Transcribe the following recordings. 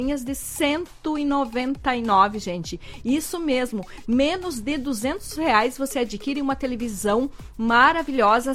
de 199, gente. Isso mesmo, menos de R$200 você adquire uma televisão maravilhosa,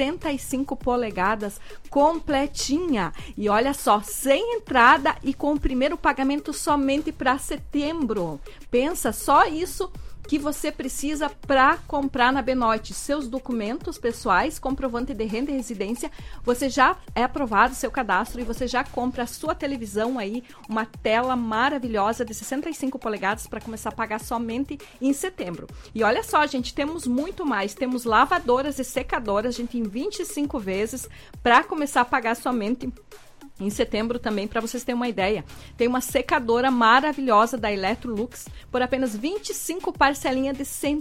65 polegadas, completinha. E olha só, sem entrada e com o primeiro pagamento somente para setembro. Pensa, só isso que você precisa para comprar na Benoit. Seus documentos pessoais, comprovante de renda e residência, você já é aprovado seu cadastro e você já compra a sua televisão aí, uma tela maravilhosa de 65 polegadas para começar a pagar somente em setembro. E olha só, gente, temos muito mais. Temos lavadoras e secadoras, gente, em 25 vezes para começar a pagar somente em setembro também, para vocês terem uma ideia. Tem uma secadora maravilhosa da Electrolux por apenas 25 parcelinhas de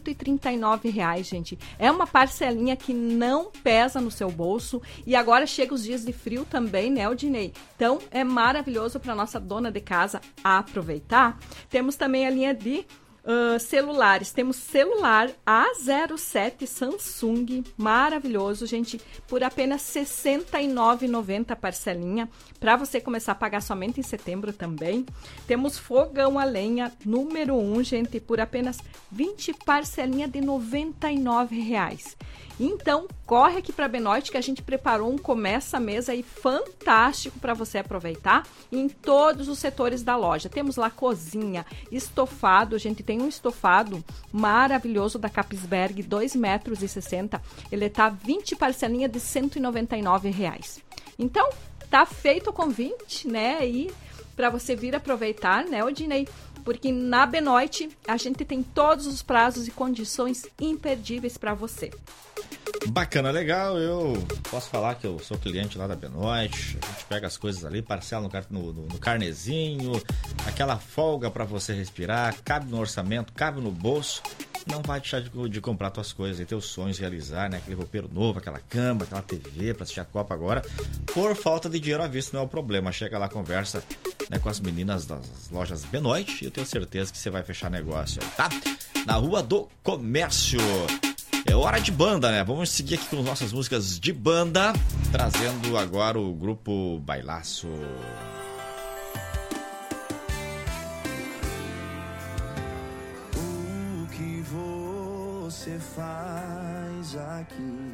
R$139, gente. É uma parcelinha que não pesa no seu bolso. E agora chega os dias de frio também, né, Odinei? Então, é maravilhoso para nossa dona de casa aproveitar. Temos também a linha de celulares. Temos celular A07 Samsung, maravilhoso, gente, por apenas R$ 69,90 parcelinha, para você começar a pagar somente em setembro também. Temos fogão a lenha número 1, gente, por apenas 20 parcelinha de R$ 99,00. Então, corre aqui para a Benoit que a gente preparou um Começa Mesa aí fantástico para você aproveitar em todos os setores da loja. Temos lá cozinha, estofado, a gente tem um estofado maravilhoso da Capisberg, 2,60 metros. Ele tá 20 parcelinhas de R$ 199,00. Então, tá feito o convite, né? E para você vir aproveitar, né, Odinei? Porque na Benoit a gente tem todos os prazos e condições imperdíveis para você. Bacana, legal. Eu posso falar que eu sou cliente lá da Benoit. A gente pega as coisas ali, parcela no carnezinho, aquela folga para você respirar, cabe no orçamento, cabe no bolso. Não vai deixar de comprar tuas coisas e teus sonhos realizar, né? Aquele roupeiro novo, aquela cama, aquela TV para assistir a Copa agora. Por falta de dinheiro à vista não é o problema. Chega lá, conversa, né, com as meninas das lojas Benoit e eu tenho certeza que você vai fechar negócio aí, tá? Na Rua do Comércio. É hora de banda, né? Vamos seguir aqui com nossas músicas de banda, trazendo agora o grupo Bailaço. O que você faz aqui?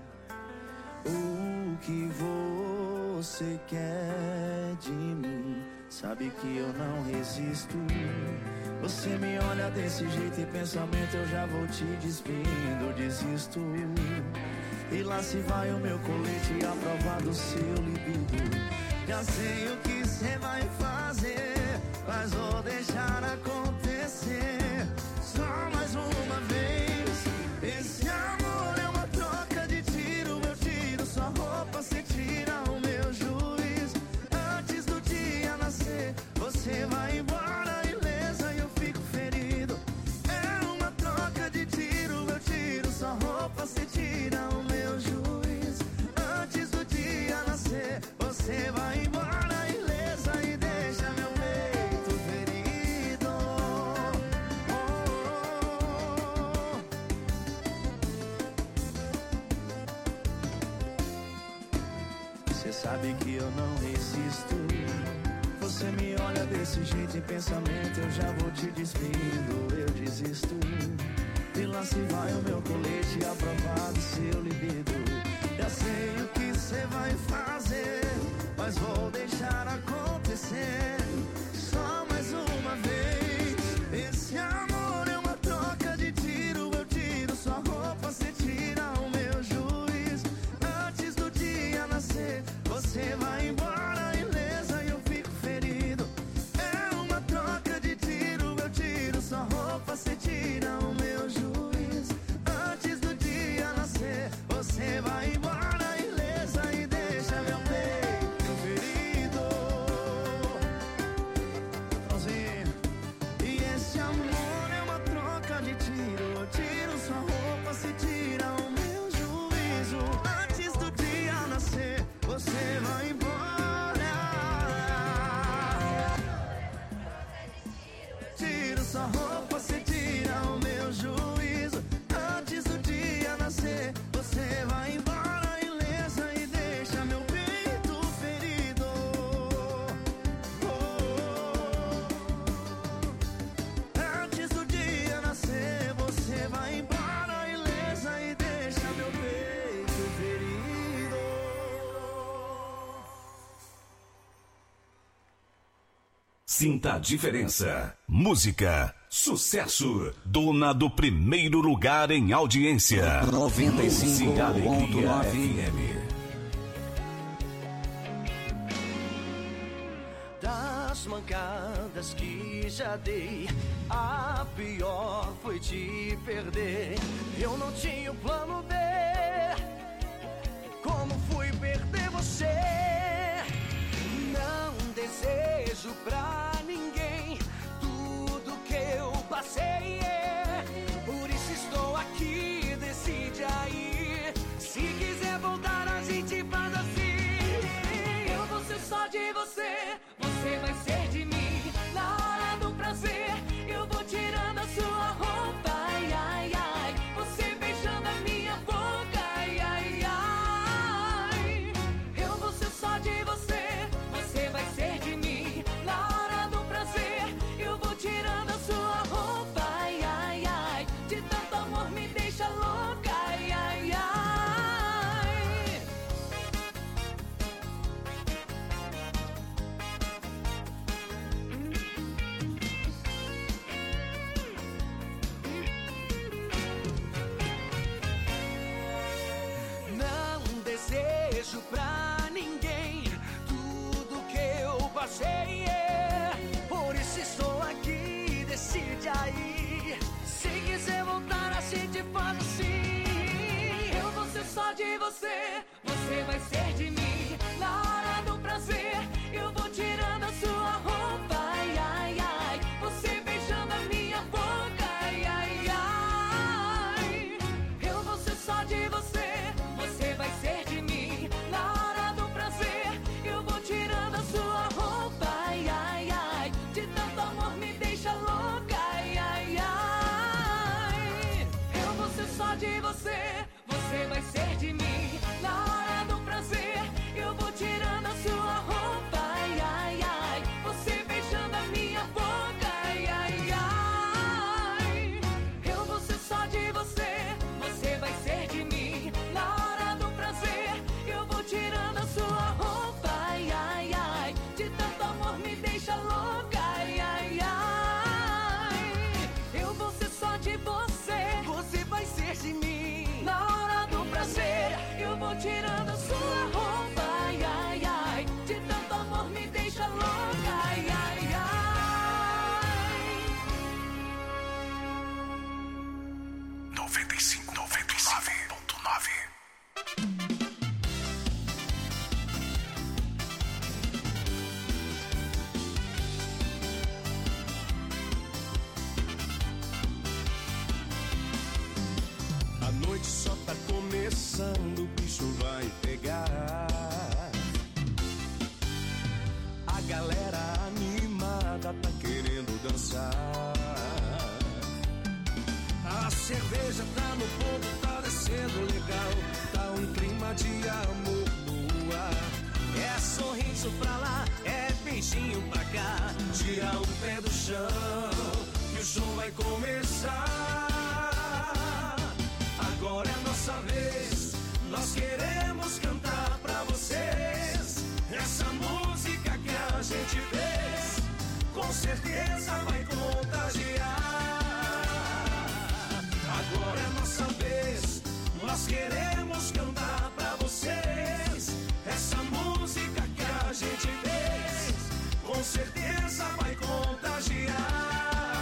O que você quer de mim? Sabe que eu não resisto. Você me olha desse jeito e pensamento eu já vou te despindo, desisto. E lá se vai o meu colete à prova do seu libido. Já sei o que você vai fazer, mas vou deixar acontecer. Só mais uma vez. Esse amor é uma troca de tiro. Eu tiro sua roupa, você tira o meu juiz. Antes do dia nascer, você vai embora. Você tira o meu juiz. Antes do dia nascer, você vai embora ilesa e deixa meu peito ferido. Você sabe que eu não resisto. Você me olha desse jeito em pensamento, eu já vou te despindo, eu desisto. E lá se vai o meu colete a provar do seu libido. Já sei o que você vai fazer, mas vou deixar acontecer. Só mais uma vez. Esse amor é uma troca de tiro. Eu tiro sua roupa, você tira o meu juiz. Antes do dia nascer, você vai embora ilesa e eu fico ferido. É uma troca de tiro. Eu tiro sua roupa, você tira o meu juiz. Você vai embora ilesa e deixa meu peito ferido. Sozinho. E esse amor é uma troca de tiro. Eu tiro sua roupa, se tira o meu juízo. Antes do dia nascer, você vai embora. Tiro sua roupa, se tira o meu juízo. Antes do dia nascer, você vai embora ilesa e deixa meu peito ferido. Oh, oh, oh. Sinta a diferença. Música, sucesso, dona do primeiro lugar em audiência. 95.9 FM. Das mancadas que já dei, a pior foi te perder. Eu não tinha o plano B. Como fui perder você? Não desejo pra ninguém tudo que eu passei. Por isso estou aqui, decide aí. Se quiser voltar a gente faz assim. Eu vou ser só de você, você vai ser de mim. Na hora do prazer, eu vou tirando a sua roupa. Ai, ai, ai, você beijando a minha boca. Ai, ai, ai. Eu vou ser só de você, você vai ser de mim. Na hora do prazer, eu vou tirando a sua roupa. Ai, ai, ai, de tanto amor me deixa louca. Ai, ai, ai. Não desejo pra ninguém tudo que eu passei. Por isso estou aqui, decide aí. Se quiser voltar a gente faz assim. Eu vou ser só de você, você vai ser de mim. Na hora do prazer, eu vou tirando a sua roupa. Ai, ai, ai, você beijando a minha boca. Ai, ai, ai. Eu vou ser só de você, você vai ser de mim. Na hora do prazer, eu vou tirando a sua roupa. Ai, ai, ai, de tanto amor me deixa louca. Ai, ai, ai. Eu vou ser só de você, você vai ser de mim. Na hora do prazer, eu vou tirando a sua roupa. Ai, ai, ai, você beijando a minha boca. Ai, ai, ai. Eu vou ser só de você, você vai ser de mim. Na hora do prazer, eu vou tirando a sua roupa. Ai, ai, ai, de tanto amor me deixa louca. Ai, ai, ai. Eu vou ser só de você, você vai ser de mim. Na hora do prazer, eu vou tirando a sua roupa. Ai, ai, ai, de tanto amor me deixa louca. Ai, ai, ai. 95.9. A noite só tá começando, o bicho vai pegar. A galera animada tá querendo dançar. A cerveja tá no ponto, tá descendo legal. Tá um clima de amor no ar. É sorriso pra lá, é beijinho pra cá. Tira o pé do chão, que o show vai começar. Agora é a nossa vez, nós queremos cantar pra vocês. Essa música que a gente fez, com certeza vai contagiar. Agora é a nossa vez, nós queremos cantar pra vocês. Essa música que a gente fez, com certeza vai contagiar.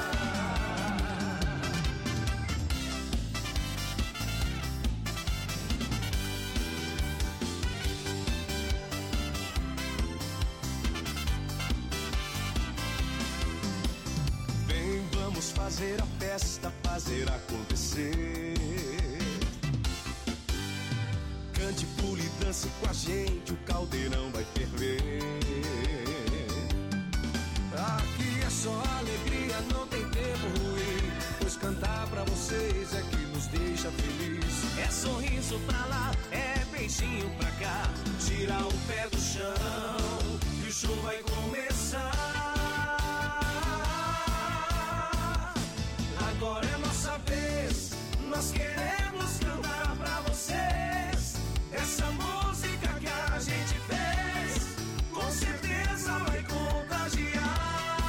Vamos fazer a festa, fazer acontecer. Cante, pule e dance com a gente, o caldeirão vai ferver. Aqui é só alegria, não tem tempo ruim, pois cantar pra vocês é que nos deixa feliz. É sorriso pra lá, é beijinho pra cá. Tira o pé do chão, que o show vai começar. Agora é nossa vez, nós queremos cantar pra vocês. Essa música que a gente fez, com certeza vai contagiar.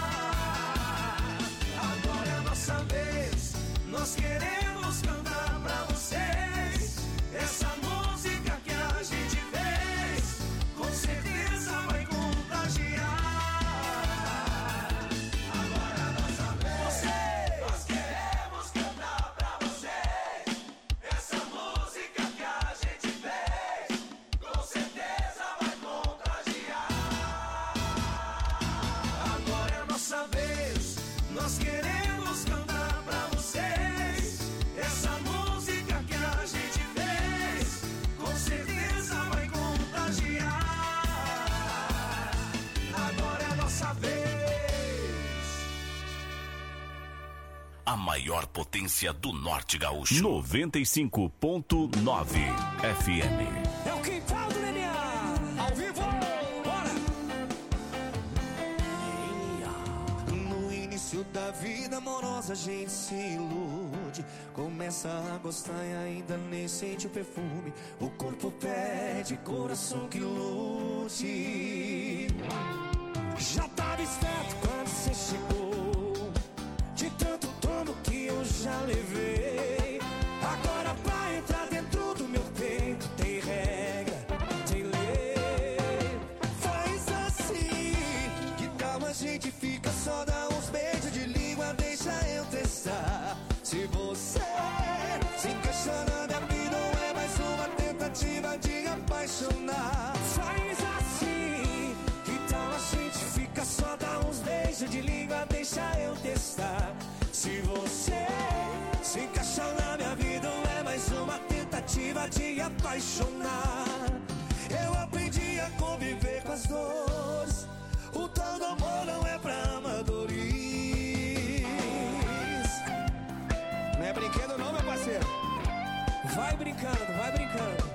a maior potência do Norte Gaúcho. 95.9 FM. É o quintal do DNA, ao vivo, bora! No início da vida amorosa a gente se ilude, começa a gostar e ainda nem sente o perfume. O corpo pede, coração que lute. Já tava esperto quando você chegou, de tanto tombo que eu já levei. Agora pra entrar dentro do meu peito tem regra, tem lei. Faz assim, que tal a gente fica só dá uns beijos de língua, deixa eu testar. Se você se encaixar na minha vida, não é mais uma tentativa de apaixonar. Faz assim, que tal a gente fica só dá uns beijos de língua, deixa eu testar. Se você se encaixar na minha vida, não é mais uma tentativa de apaixonar. Eu aprendi a conviver com as dores, o tal do amor não é pra amadores. Não é brinquedo não, meu parceiro. Vai brincando, vai brincando.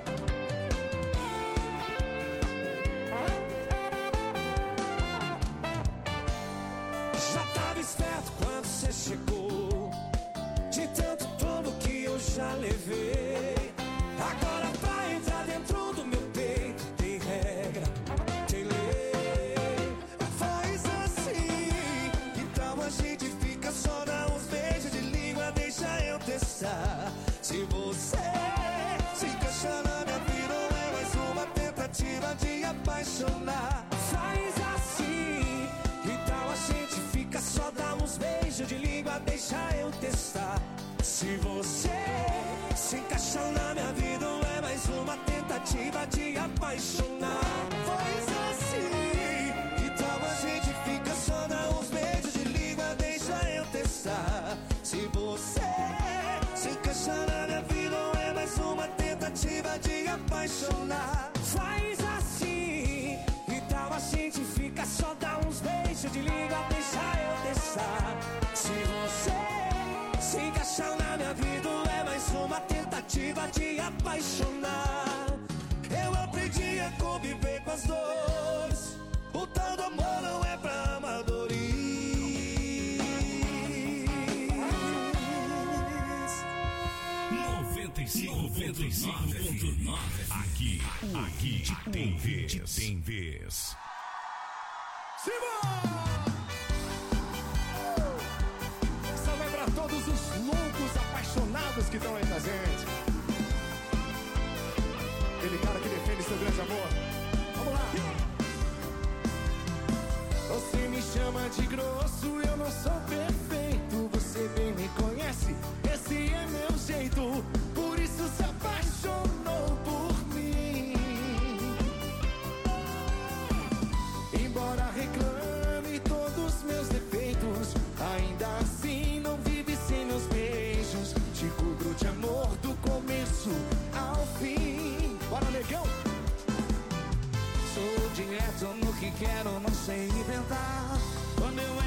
Já tava esperto quando você chegou, de tanto tombo que eu já levei. Agora pra entrar dentro do meu peito tem regra, tem lei. Faz assim, que tal a gente fica só dá uns beijos de língua, deixa eu testar. Se você se encaixar na minha vida, não é mais uma tentativa de apaixonar. Faz assim, que tal a gente fica só dá uns beijos de língua, deixa eu testar. Se você se encaixar na minha vida, não é mais uma tentativa de apaixonar. Faz assim, que tal a gente fica só dá uns beijos de língua, deixa eu testar. Se você se encaixar na minha vida, não é mais uma tentativa de apaixonar. Faz assim, que tal a gente fica só dá uns beijos de língua, deixa eu testar. Se você se encaixar na minha vida, não é mais uma tentativa de apaixonar. Eu aprendi a conviver com as dores, o tal do amor não é pra amadores. 95.9 aqui tem vez. Essa vai pra todos os loucos apaixonados que estão aí com a gente. Aquele cara que defende seu grande amor. Vamos lá. Você me chama de grosso, eu não sou perfeito. Você bem me conhece, esse é meu jeito. Por isso se apaixonou por mim. Embora reclame todos meus defeitos, ainda assim não vive sem meus beijos. Te cubro de amor do começo ao fim. Bora, negão! Sou direto no que quero, não sei inventar. Quando eu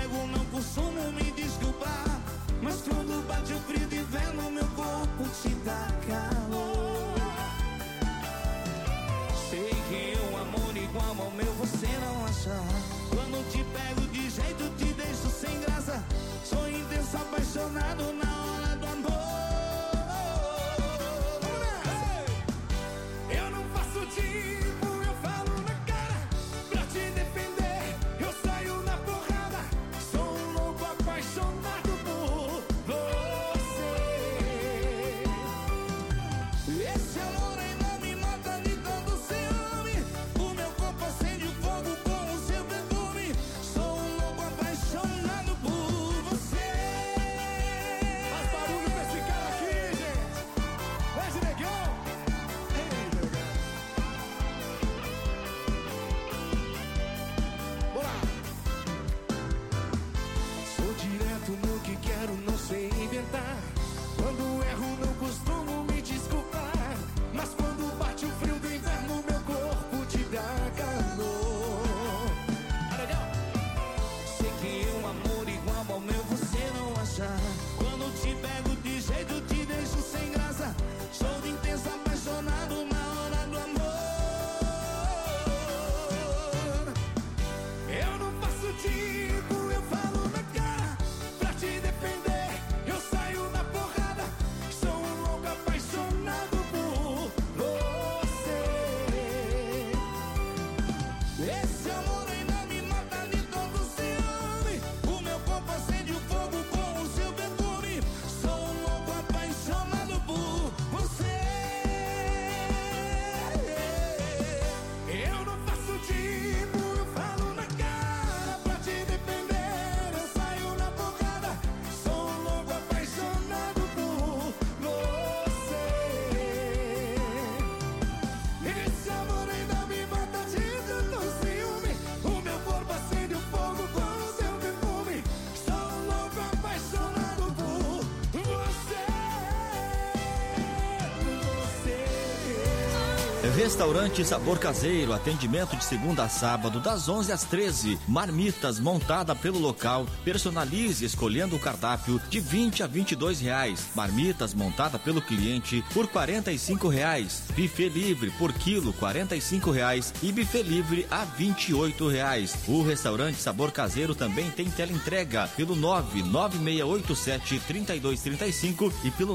Restaurante Sabor Caseiro, atendimento de segunda a sábado, das 11 às 13. Marmitas montada pelo local, personalize escolhendo o cardápio de R$20 a R$22. Marmitas montada pelo cliente por R$45. Buffet livre por quilo R$45 e buffet livre a R$28. O Restaurante Sabor Caseiro também tem teleentrega pelo 99687-3235 e pelo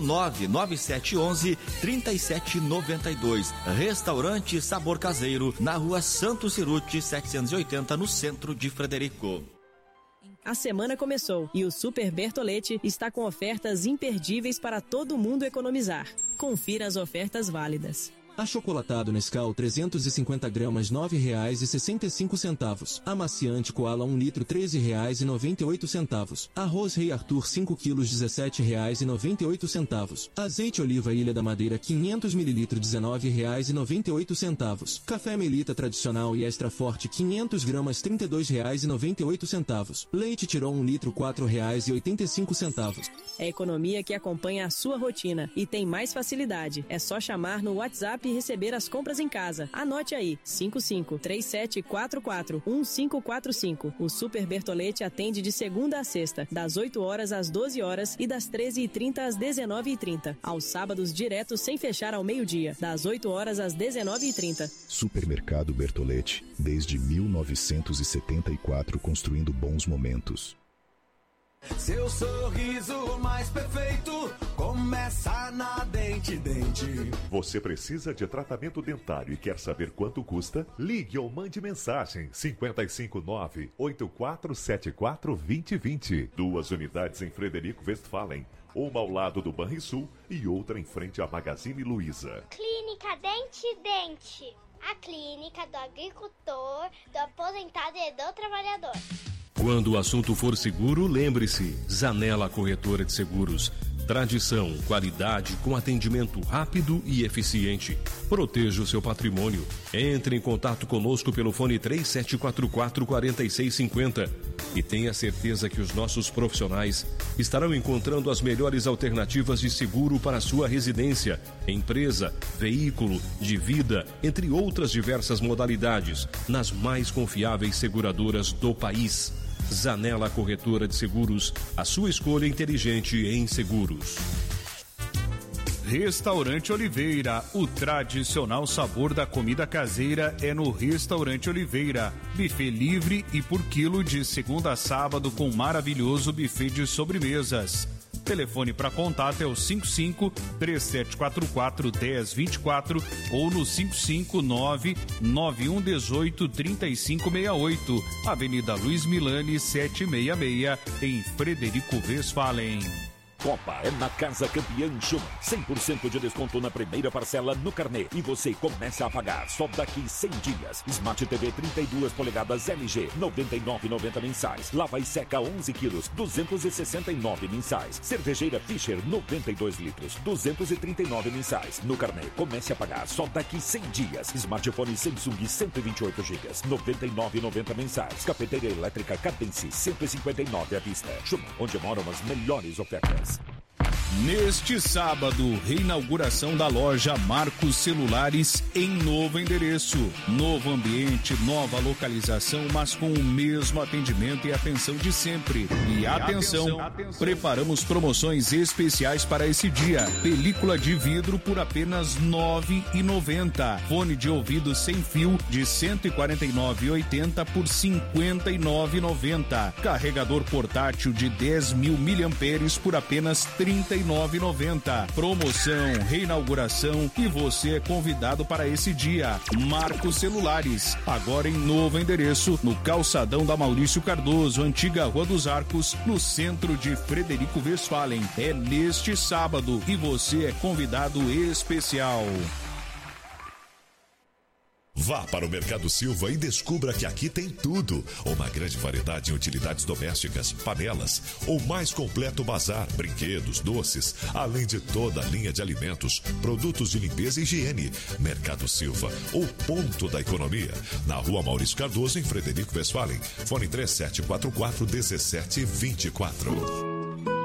99711-3792. Restaurante Sabor Caseiro, na rua Santo Ciruti, 780, no centro de Frederico. A semana começou e o Super Bertolete está com ofertas imperdíveis para todo mundo economizar. Confira as ofertas válidas. Achocolatado Nescau 350 gramas R$ 9,65. Amaciante Koala 1 litro R$ 13,98. Arroz Rei Arthur 5 quilos R$ 17,98. Azeite Oliva Ilha da Madeira 500 ml R$ 19,98. Café Melita Tradicional e Extra Forte 500 gramas R$ 32,98. Leite Tirol 1 litro R$ 4,85. É economia que acompanha a sua rotina e tem mais facilidade. É só chamar no WhatsApp e receber as compras em casa. Anote aí, 55-3744-1545. O Super Bertolete atende de segunda a sexta, das 8 horas às 12 horas e das 13h30 às 19h30. Aos sábados, direto sem fechar ao meio-dia, das 8 horas às 19h30. Supermercado Bertolete, desde 1974, construindo bons momentos. Seu sorriso mais perfeito começa na Dente Dente. Você precisa de tratamento dentário e quer saber quanto custa? Ligue ou mande mensagem 559-8474-2020. 2 unidades em Frederico Westphalen, uma ao lado do Banrisul e outra em frente à Magazine Luiza. Clínica Dente Dente, a clínica do agricultor, do aposentado e do trabalhador. Quando o assunto for seguro, lembre-se, Zanella Corretora de Seguros. Tradição, qualidade com atendimento rápido e eficiente. Proteja o seu patrimônio. Entre em contato conosco pelo fone 3744-4650 e tenha certeza que os nossos profissionais estarão encontrando as melhores alternativas de seguro para a sua residência, empresa, veículo, de vida, entre outras diversas modalidades, nas mais confiáveis seguradoras do país. Zanella Corretora de Seguros, a sua escolha inteligente em seguros. Restaurante Oliveira, o tradicional sabor da comida caseira é no Restaurante Oliveira. Buffet livre e por quilo de segunda a sábado com maravilhoso buffet de sobremesas. Telefone para contato é o 55-3744-1024 ou no 559-9118-3568. Avenida Luiz Milani, 766, em Frederico Westphalen. Copa é na Casa Campeã Schumann. 100% de desconto na primeira parcela no carnê. E você começa a pagar só daqui 100 dias. Smart TV 32 polegadas LG, 99,90 mensais. Lava e seca 11 quilos, 269 mensais. Cervejeira Fischer, 92 litros, 239 mensais. No carnê, comece a pagar só daqui 100 dias. Smartphone Samsung 128 GB, 99,90 mensais. Cafeteira elétrica Cadence, 159 à vista. Schumann, onde moram as melhores ofertas. Neste sábado, reinauguração da loja Marcos Celulares em novo endereço, novo ambiente, nova localização, mas com o mesmo atendimento e atenção de sempre. E atenção, preparamos promoções especiais para esse dia. Película de vidro por apenas R$ 9,90. Fone de ouvido sem fio de R$ 149,80 por R$ 59,90. Carregador portátil de 10.000 mAh por apenas R$ 39,90. Promoção, reinauguração e você é convidado para esse dia. Marcos Celulares, agora em novo endereço, no calçadão da Maurício Cardoso, antiga Rua dos Arcos, no centro de Frederico Westphalen. É neste sábado e você é convidado especial. Vá para o Mercado Silva e descubra que aqui tem tudo. Uma grande variedade de utilidades domésticas, panelas, o mais completo bazar, brinquedos, doces, além de toda a linha de alimentos, produtos de limpeza e higiene. Mercado Silva, o ponto da economia. Na Rua Maurício Cardoso, em Frederico Westphalen. Fone 3744-1724.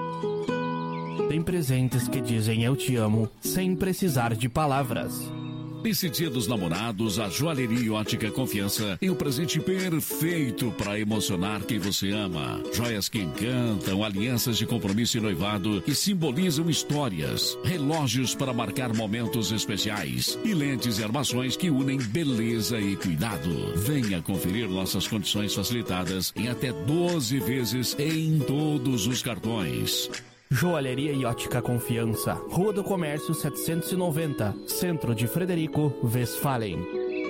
Tem presentes que dizem eu te amo sem precisar de palavras. Nesse Dia dos Namorados, a Joalheria e Ótica Confiança tem o presente perfeito para emocionar quem você ama. Joias que encantam, alianças de compromisso e noivado que simbolizam histórias, relógios para marcar momentos especiais e lentes e armações que unem beleza e cuidado. Venha conferir nossas condições facilitadas em até 12 vezes em todos os cartões. Joalheria e Ótica Confiança, Rua do Comércio 790, Centro de Frederico Westphalen.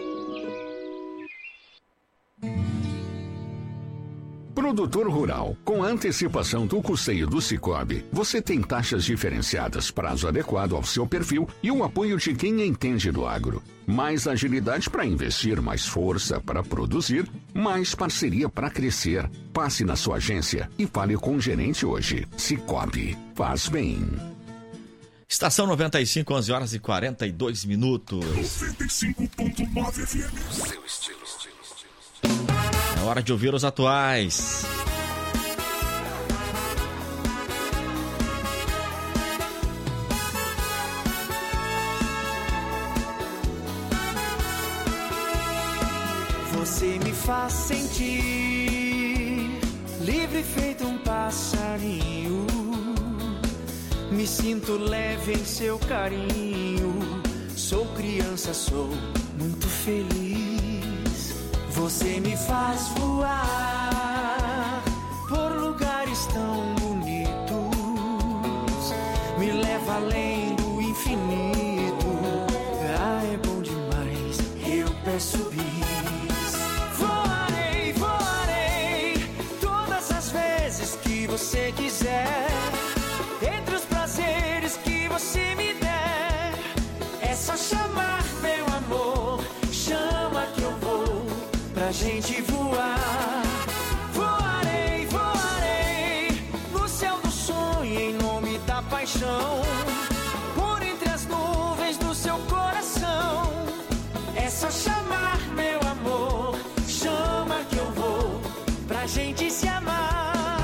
Produtor rural, com a antecipação do custeio do Sicoob, você tem taxas diferenciadas, prazo adequado ao seu perfil e o apoio de quem entende do agro. Mais agilidade para investir, mais força para produzir, mais parceria para crescer. Passe na sua agência e fale com o gerente hoje. Sicoob, faz bem. Estação 95, 11 horas e 42 minutos. 95.9 FM. Seu estilo. É hora de ouvir os atuais. Você me faz sentir livre feito um passarinho. Me sinto leve em seu carinho. Sou criança, sou muito feliz. Você me faz voar por lugares tão bonitos. Me leva além do infinito. Ah, é bom demais, eu peço bis. Voarei, voarei todas as vezes que você quiser. Entre os prazeres que você me der, é só chamar, meu amor. Chama que eu vou pra gente voar. Voarei, voarei no céu do sonho em nome da paixão. Por entre as nuvens do seu coração, é só chamar, meu amor. Chama que eu vou pra gente se amar.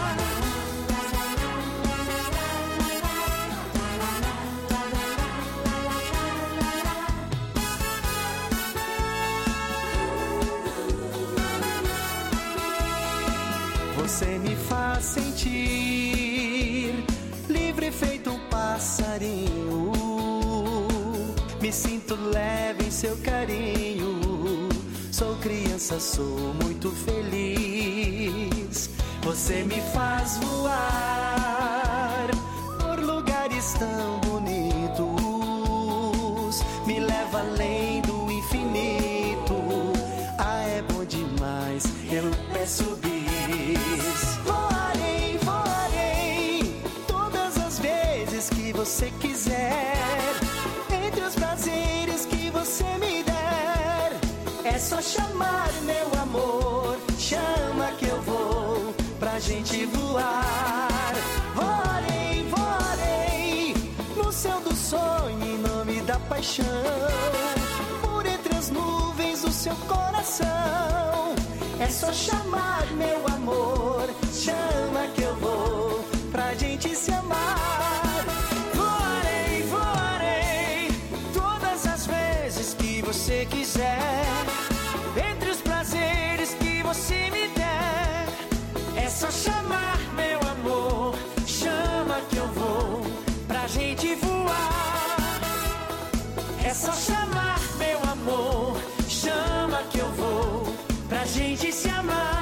Você me faz sentir livre feito um passarinho. Me sinto leve em seu carinho. Sou criança, sou muito feliz. Você me faz voar por lugares tão bonitos. Me leva além do infinito. Ah, é bom demais, eu peço bis. Voarei, voarei todas as vezes que você quiser. Entre os prazeres que você me der, é só chamar, meu amor. Chama que eu vou pra gente voar. Voarei, voarei no céu do sonho em nome da paixão. Por entre as nuvens do seu coração, é só chamar, meu amor. Chama que eu vou pra gente se amar. Voarei, voarei todas as vezes que você quiser. Entre os prazeres que você me der, é só chamar, meu amor. Chama que eu vou pra gente voar. É só chamar, meu amor. Chama que eu vou pra gente se amar.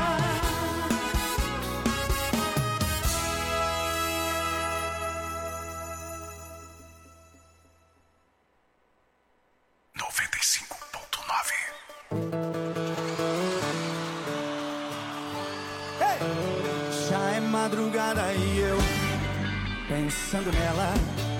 Hey! Já é madrugada e eu pensando nela.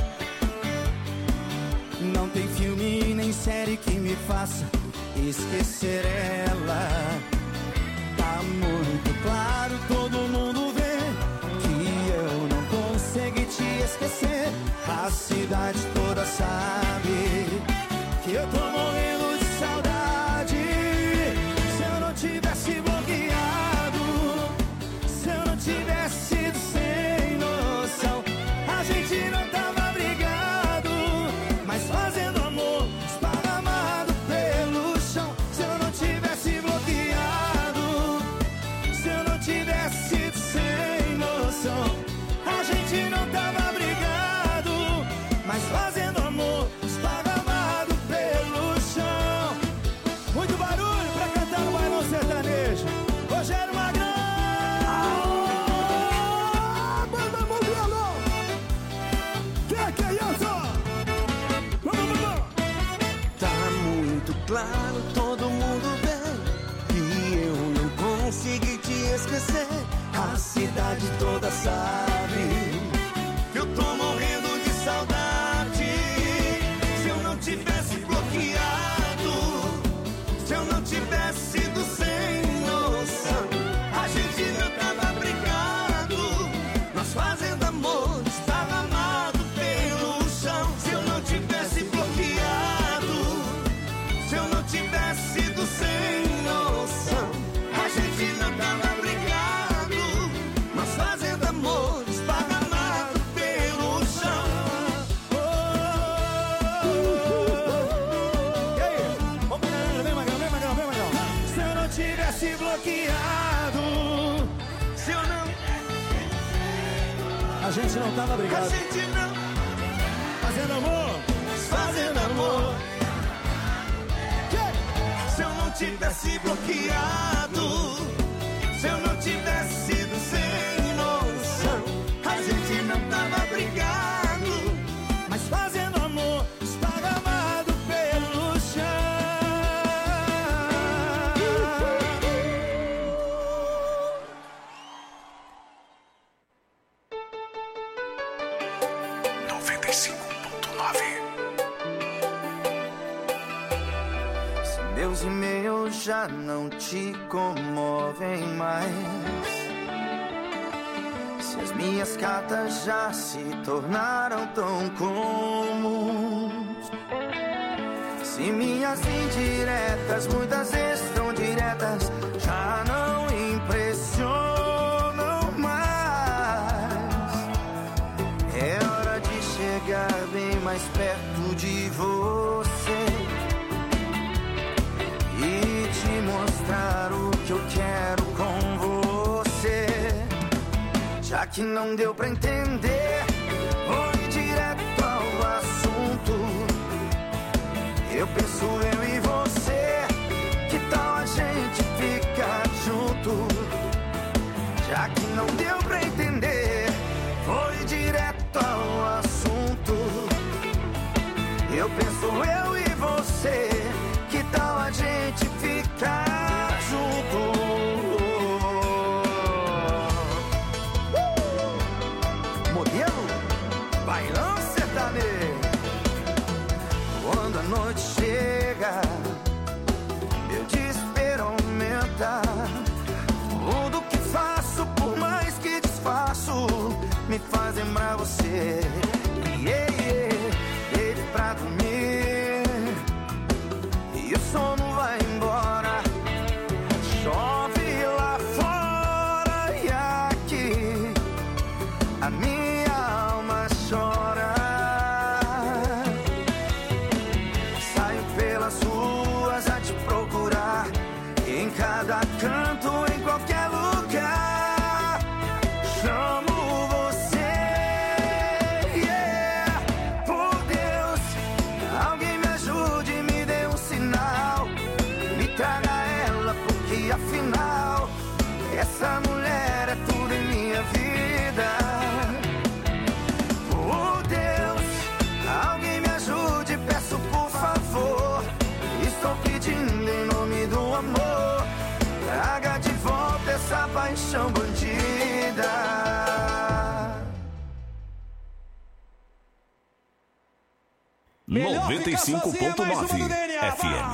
Não tem filme nem série que me faça esquecer ela. Tá muito claro, todo mundo vê que eu não consegui te esquecer. A cidade toda sabe que eu tô morrendo de saudade. Se eu não tivesse bloqueado, se eu não tivesse sido sem noção, a gente não tava brigado, mas fazendo amor, esparramado. toda sabe que eu tô morrendo de saudade. Se eu não tivesse bloqueado, se eu não tivesse sido sem noção, a gente não tava brigado, nós fazendo amor esparramado pelo chão. Se eu não tivesse bloqueado, se eu não tivesse sido sem noção, a gente não tava brigado, nós fazendo amor esparramado pelo chão. E aí? Vamos pegar, vem Magrão. Se eu não tivesse bloqueado, se eu não... A gente não tava brigado. A gente não... Fazendo amor, fazendo amor. Se eu não tivesse bloqueado, se eu não tivesse sido sem noção, a gente não tava brigado, mas fazendo amor esparramado pelo chão. 95.9. Se meus e-mails já não te comovem mais, se as minhas cartas já se tornaram tão comuns, se minhas indiretas, muitas vezes tão diretas, já não impressionam mais, é hora de chegar bem mais perto de você e te mostrar o que eu quero com você. Já que não deu pra entender, vou ir direto ao assunto. Eu penso eu e você, que tal a gente ficar junto? Já que não deu pra entender, vou ir direto ao assunto. Eu penso eu e você, que tal a gente ficar junto? Modelo bailão sertanejo. Quando a noite chega, meu desespero aumenta. Tudo que faço, por mais que disfarço, me faz lembrar você. Ele pra dormir e o sono vai embora. Chove lá fora e aqui a minha alma chora. Saio pelas ruas a te procurar, em cada canto, em qualquer lugar. Chamo você, yeah. Por Deus, alguém me ajude, me dê um sinal, me traga ela, porque afinal essa mulher é tudo em minha vida. Por Deus, alguém me ajude, peço por favor. Estou pedindo em nome do amor, traga de volta essa paixão bandida. 95.9 FM.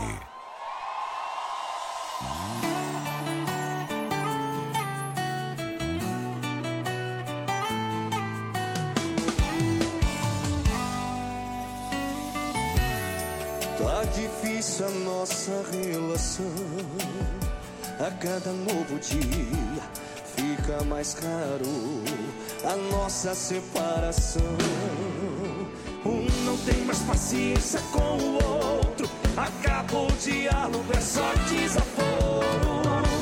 Tá difícil a nossa relação, a cada novo dia fica mais caro a nossa separação. Um não tem mais paciência com o outro, acaba o diálogo, é só desaforo.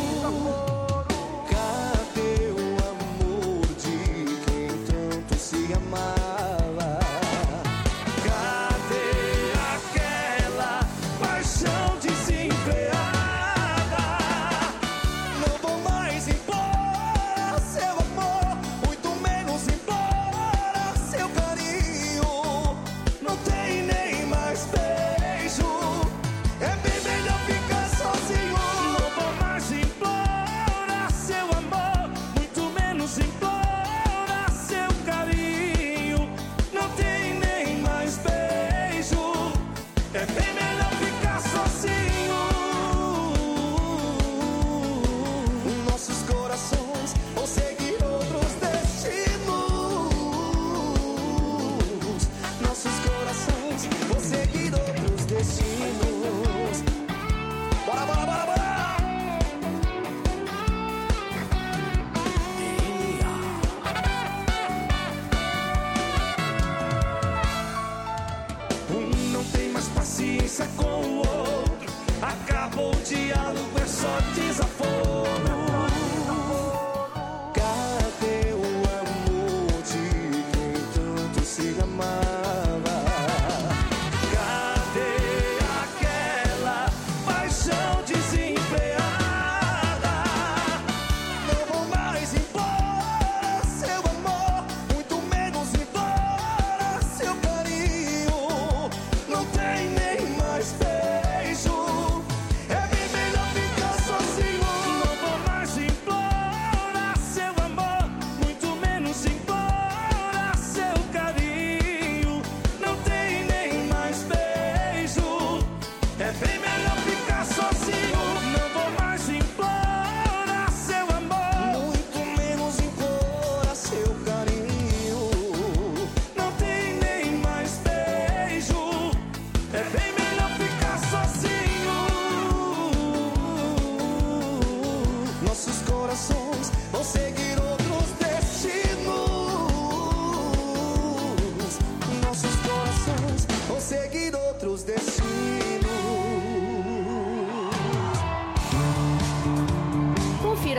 Cadê o amor de quem tanto se amava? Cadê aquela paixão desenfreada? Não vou mais impor seu amor, muito menos impor seu carinho. Não tem nem mais beijo, é bem melhor ficar sozinho. Não vou mais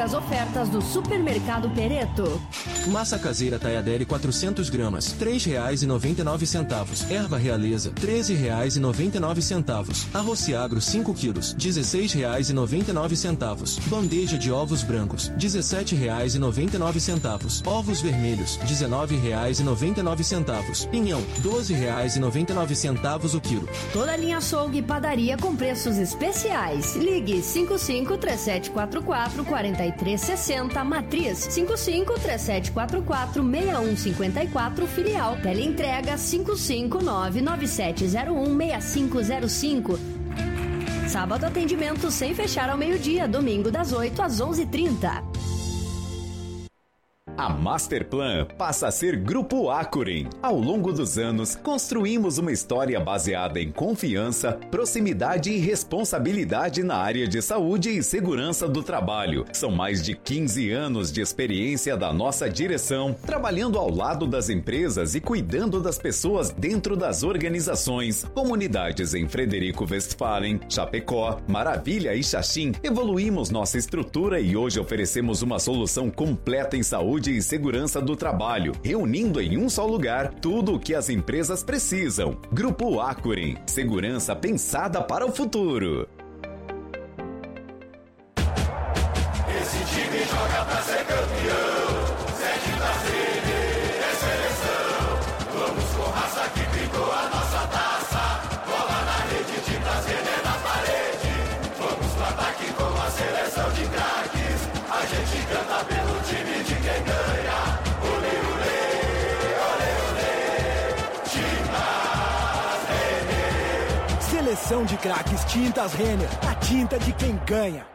Confira as ofertas do Supermercado Pereto. Massa caseira Taiadere 400 gramas, R$ 3,99. Erva realeza, R$ 13,99. Arroz Ciagro 5 quilos, R$ 16,99. Bandeja de ovos brancos, R$ 17,99. Ovos vermelhos, R$ 19,99. Pinhão, R$ 12,99 o quilo. Toda a linha açougue e padaria com preços especiais. Ligue 55-3744-4360, Matriz 55-3744-6154, Filial. Teleentrega 55997016505. Sábado atendimento sem fechar ao meio-dia, domingo das 8 às 11h30. A Masterplan passa a ser Grupo Acuren. Ao longo dos anos, construímos uma história baseada em confiança, proximidade e responsabilidade na área de saúde e segurança do trabalho. São mais de 15 anos de experiência da nossa direção, trabalhando ao lado das empresas e cuidando das pessoas dentro das organizações. Comunidades em Frederico Westphalen, Chapecó, Maravilha e Xaxim. Evoluímos nossa estrutura e hoje oferecemos uma solução completa em saúde e segurança do trabalho, reunindo em um só lugar tudo o que as empresas precisam. Grupo Acuren, segurança pensada para o futuro. Esse time joga pra ser campeão. Sete da sede, é seleção. Vamos com raça que pintou a nossa taça. Bola na rede, tintas Renner na parede. Vamos pro ataque com a seleção de craques. A gente canta pelo time de quem ganha. Olê, olê, olê, olê. Tintas Renner. Seleção de craques Tintas Renner. A tinta de quem ganha.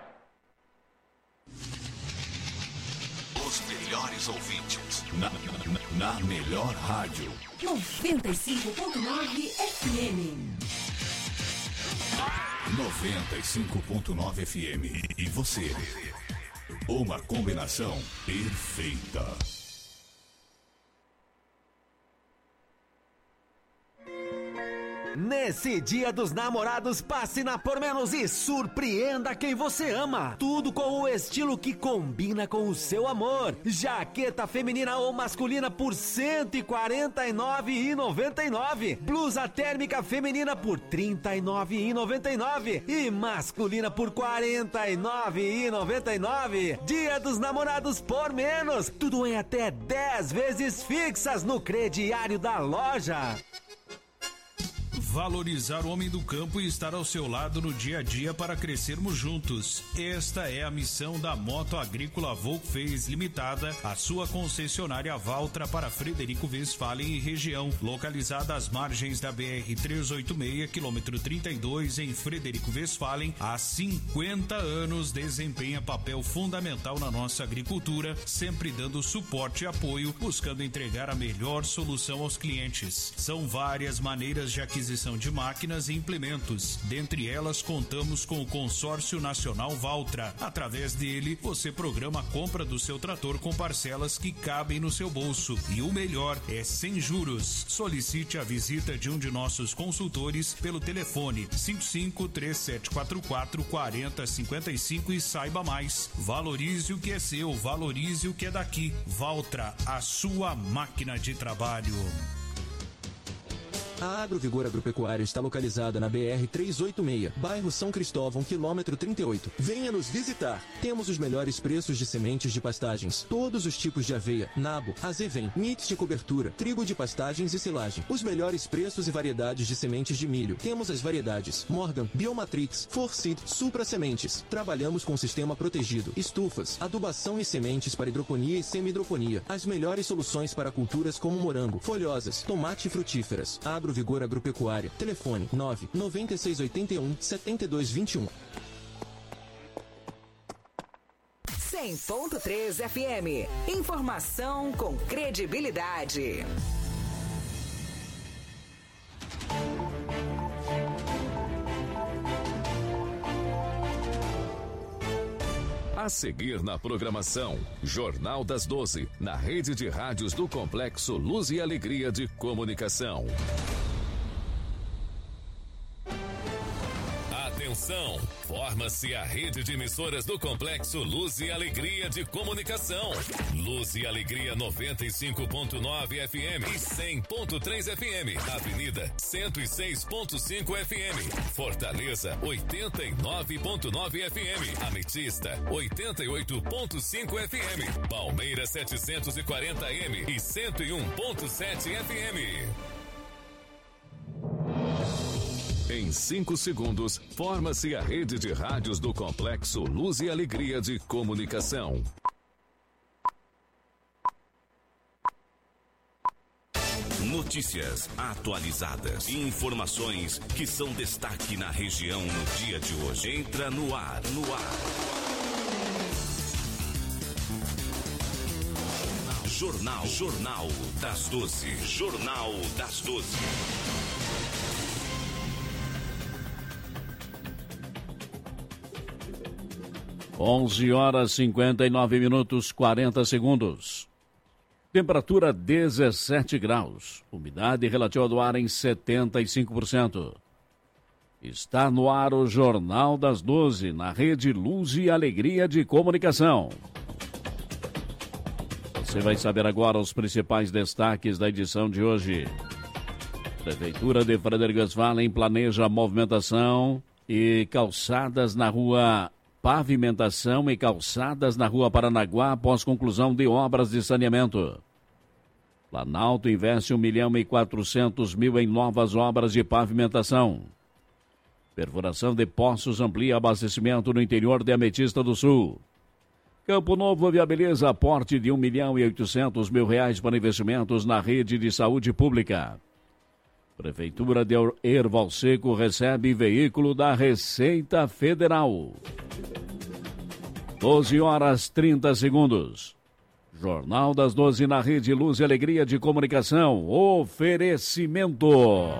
Os melhores ouvintes na melhor rádio. 95.9 FM. 95.9 FM. E você? Uma combinação perfeita. Nesse Dia dos Namorados, passe na Por Menos e surpreenda quem você ama. Tudo com o estilo que combina com o seu amor. Jaqueta feminina ou masculina por R$ 149,99. Blusa térmica feminina por R$ 39,99. E masculina por R$ 49,99. Dia dos Namorados Por Menos. Tudo em até 10 vezes fixas no crediário da loja. Valorizar o homem do campo e estar ao seu lado no dia a dia para crescermos juntos. Esta é a missão da Moto Agrícola Volkswagen Limitada, a sua concessionária Valtra para Frederico Westphalen e região, localizada às margens da BR-386, quilômetro 32, em Frederico Westphalen. Há 50 anos desempenha papel fundamental na nossa agricultura, sempre dando suporte e apoio, buscando entregar a melhor solução aos clientes. São várias maneiras de aquisição de máquinas e implementos. Dentre elas, contamos com o Consórcio Nacional Valtra. Através dele, você programa a compra do seu trator com parcelas que cabem no seu bolso. E o melhor, é sem juros. Solicite a visita de um de nossos consultores pelo telefone 55-3744-4055 e saiba mais. Valorize o que é seu, valorize o que é daqui. Valtra, a sua máquina de trabalho. A Agrovigor Agropecuária está localizada na BR-386, bairro São Cristóvão, quilômetro 38. Venha nos visitar. Temos os melhores preços de sementes de pastagens, todos os tipos de aveia, nabo, azevém, mix de cobertura, trigo de pastagens e silagem. Os melhores preços e variedades de sementes de milho. Temos as variedades Morgan, Biomatrix, Forseed, Supra Sementes. Trabalhamos com sistema protegido, estufas, adubação e sementes para hidroponia e semi-hidroponia. As melhores soluções para culturas como morango, folhosas, tomate e frutíferas. Agrovigor Agropecuária. Telefone 99681-7221. 100.3 FM. Informação com credibilidade. A seguir na programação, Jornal das 12, na rede de rádios do Complexo Luz e Alegria de Comunicação. Atenção! Forma-se a rede de emissoras do Complexo Luz e Alegria de Comunicação. Luz e Alegria 95.9 FM e 100.3 FM. Avenida 106.5 FM. Fortaleza 89.9 FM. Ametista 88.5 FM. Palmeiras 740M e 101.7 FM. Em 5 segundos, forma-se a rede de rádios do Complexo Luz e Alegria de Comunicação. Notícias atualizadas. Informações que são destaque na região no dia de hoje. Entra no ar. Jornal das 12. Jornal das 12. Onze horas 59 minutos 40 segundos. Temperatura 17 graus. Umidade relativa do ar em 75%. Está no ar o Jornal das 12, na Rede Luz e Alegria de Comunicação. Você vai saber agora os principais destaques da edição de hoje. Prefeitura de Frederico Westphalen planeja movimentação e calçadas na rua... Pavimentação e calçadas na Rua Paranaguá após conclusão de obras de saneamento. Planalto investe 1.400.000 em novas obras de pavimentação. Perfuração de poços amplia abastecimento no interior de Ametista do Sul. Campo Novo viabiliza aporte de R$1.800.000 para investimentos na rede de saúde pública. Prefeitura de Erval Seco recebe veículo da Receita Federal. 12 horas 30 segundos. Jornal das 12 na Rede Luz e Alegria de Comunicação. Oferecimento.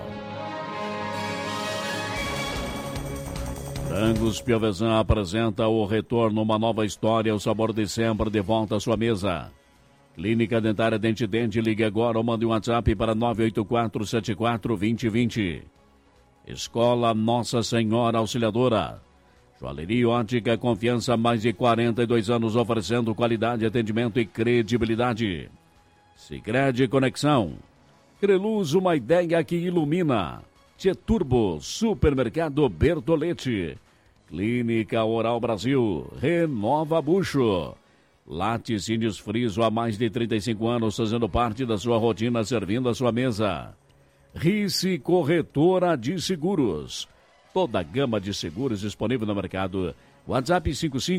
Frangos Piovesan apresenta o retorno, uma nova história, o sabor de sempre de volta à sua mesa. Clínica Dentária Dente Dente, ligue agora ou mande um WhatsApp para 984-74-2020. Escola Nossa Senhora Auxiliadora. Joalheria Ótica Confiança, mais de 42 anos oferecendo qualidade, atendimento e credibilidade. Sicredi Conexão. Creluz, uma ideia que ilumina. Tieturbo, Supermercado Bertolete. Clínica Oral Brasil, Renova Bucho. Laticínios Friso há mais de 35 anos, fazendo parte da sua rotina, servindo a sua mesa. Rice Corretora de Seguros. Toda a gama de seguros disponível no mercado. WhatsApp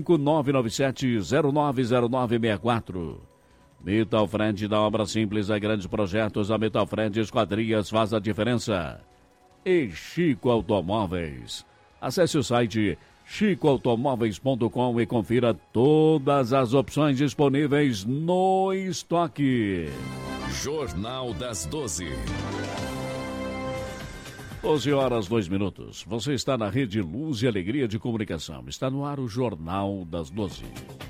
55997090964. Metalfred, da obra simples a grandes projetos, a Metalfred Esquadrias faz a diferença. E Chico Automóveis. Acesse o site chicoautomóveis.com e confira todas as opções disponíveis no estoque. Jornal das 12. 12 horas 2 minutos. Você está na Rede Luz e Alegria de Comunicação. Está no ar o Jornal das 12.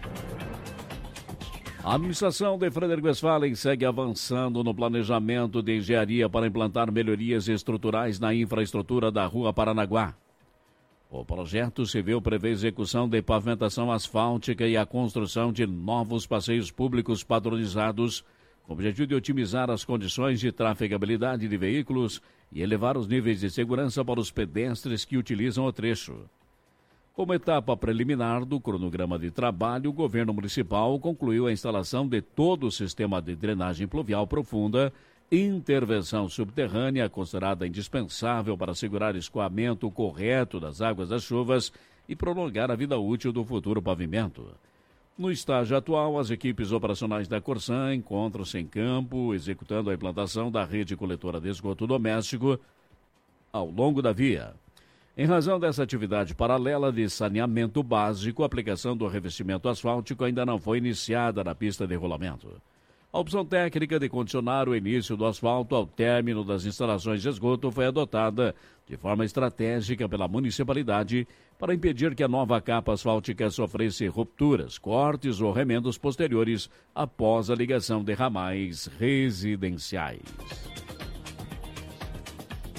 A administração de Frederico Westphalen segue avançando no planejamento de engenharia para implantar melhorias estruturais na infraestrutura da Rua Paranaguá. O projeto civil prevê execução de pavimentação asfáltica e a construção de novos passeios públicos padronizados, com o objetivo de otimizar as condições de trafegabilidade de veículos e elevar os níveis de segurança para os pedestres que utilizam o trecho. Como etapa preliminar do cronograma de trabalho, o governo municipal concluiu a instalação de todo o sistema de drenagem pluvial profunda, intervenção subterrânea considerada indispensável para assegurar escoamento correto das águas das chuvas e prolongar a vida útil do futuro pavimento. No estágio atual, as equipes operacionais da Corsan encontram-se em campo, executando a implantação da rede coletora de esgoto doméstico ao longo da via. Em razão dessa atividade paralela de saneamento básico, a aplicação do revestimento asfáltico ainda não foi iniciada na pista de rolamento. A opção técnica de condicionar o início do asfalto ao término das instalações de esgoto foi adotada de forma estratégica pela municipalidade para impedir que a nova capa asfáltica sofresse rupturas, cortes ou remendos posteriores após a ligação de ramais residenciais.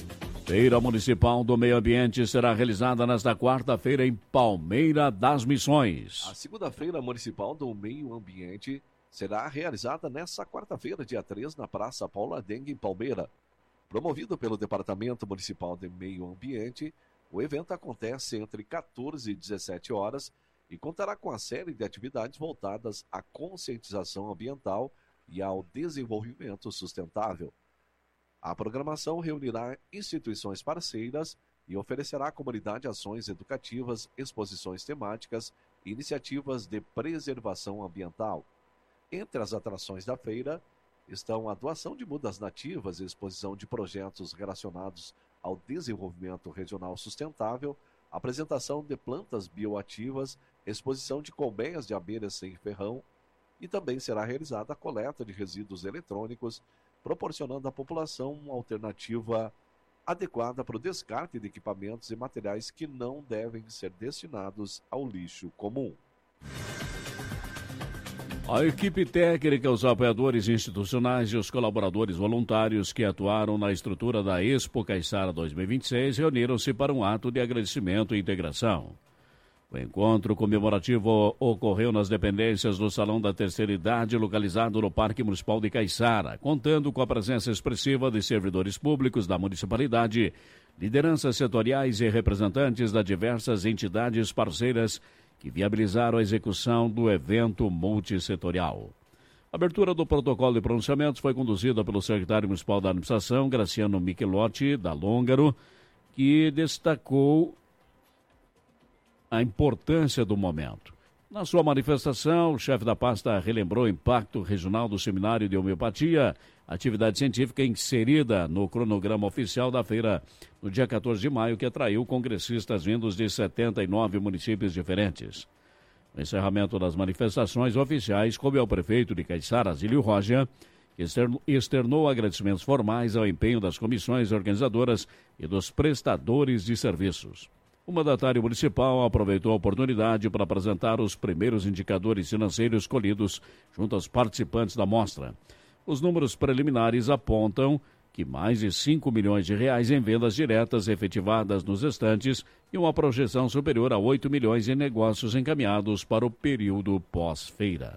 Feira Municipal do Meio Ambiente será realizada nesta quarta-feira em Palmeira das Missões. A segunda Feira Municipal do Meio Ambiente será realizada nesta quarta-feira, dia 3, na Praça Paula Dengue, em Palmeira. Promovido pelo Departamento Municipal de Meio Ambiente, o evento acontece entre 14 e 17 horas e contará com a série de atividades voltadas à conscientização ambiental e ao desenvolvimento sustentável. A programação reunirá instituições parceiras e oferecerá à comunidade ações educativas, exposições temáticas e iniciativas de preservação ambiental. Entre as atrações da feira estão a doação de mudas nativas e exposição de projetos relacionados ao desenvolvimento regional sustentável, apresentação de plantas bioativas, exposição de colmeias de abelhas sem ferrão e também será realizada a coleta de resíduos eletrônicos, proporcionando à população uma alternativa adequada para o descarte de equipamentos e materiais que não devem ser destinados ao lixo comum. A equipe técnica, os apoiadores institucionais e os colaboradores voluntários que atuaram na estrutura da Expo Caiçara 2026 reuniram-se para um ato de agradecimento e integração. O encontro comemorativo ocorreu nas dependências do Salão da Terceira Idade, localizado no Parque Municipal de Caiçara, contando com a presença expressiva de servidores públicos da municipalidade, lideranças setoriais e representantes das diversas entidades parceiras que viabilizaram a execução do evento multissetorial. A abertura do protocolo de pronunciamentos foi conduzida pelo secretário municipal da administração, Graciano Michelotti, da Lôngaro, que destacou a importância do momento. Na sua manifestação, o chefe da pasta relembrou o impacto regional do Seminário de Homeopatia, atividade científica inserida no cronograma oficial da feira no dia 14 de maio, que atraiu congressistas vindos de 79 municípios diferentes. No encerramento das manifestações oficiais, coube ao prefeito de Caiçara, Zílio Roja, que externou agradecimentos formais ao empenho das comissões organizadoras e dos prestadores de serviços. O mandatário municipal aproveitou a oportunidade para apresentar os primeiros indicadores financeiros colhidos junto aos participantes da mostra. Os números preliminares apontam que mais de 5 milhões de reais em vendas diretas efetivadas nos estantes e uma projeção superior a 8 milhões em negócios encaminhados para o período pós-feira.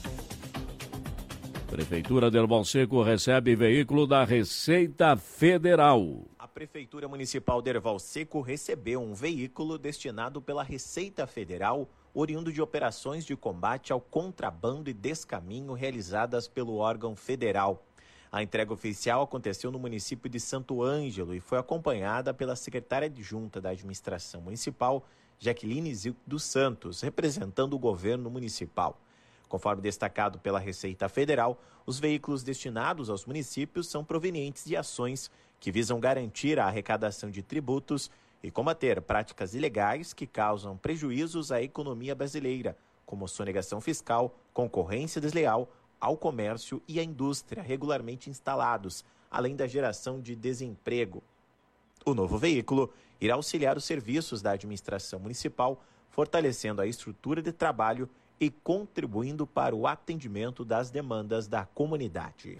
Prefeitura de Erval Seco recebe veículo da Receita Federal. A Prefeitura Municipal de Erval Seco recebeu um veículo destinado pela Receita Federal, oriundo de operações de combate ao contrabando e descaminho realizadas pelo órgão federal. A entrega oficial aconteceu no município de Santo Ângelo e foi acompanhada pela secretária adjunta da Administração Municipal, Jaqueline Zilk dos Santos, representando o governo municipal. Conforme destacado pela Receita Federal, os veículos destinados aos municípios são provenientes de ações que visam garantir a arrecadação de tributos e combater práticas ilegais que causam prejuízos à economia brasileira, como sonegação fiscal, concorrência desleal ao comércio e à indústria regularmente instalados, além da geração de desemprego. O novo veículo irá auxiliar os serviços da administração municipal, fortalecendo a estrutura de trabalho e contribuindo para o atendimento das demandas da comunidade.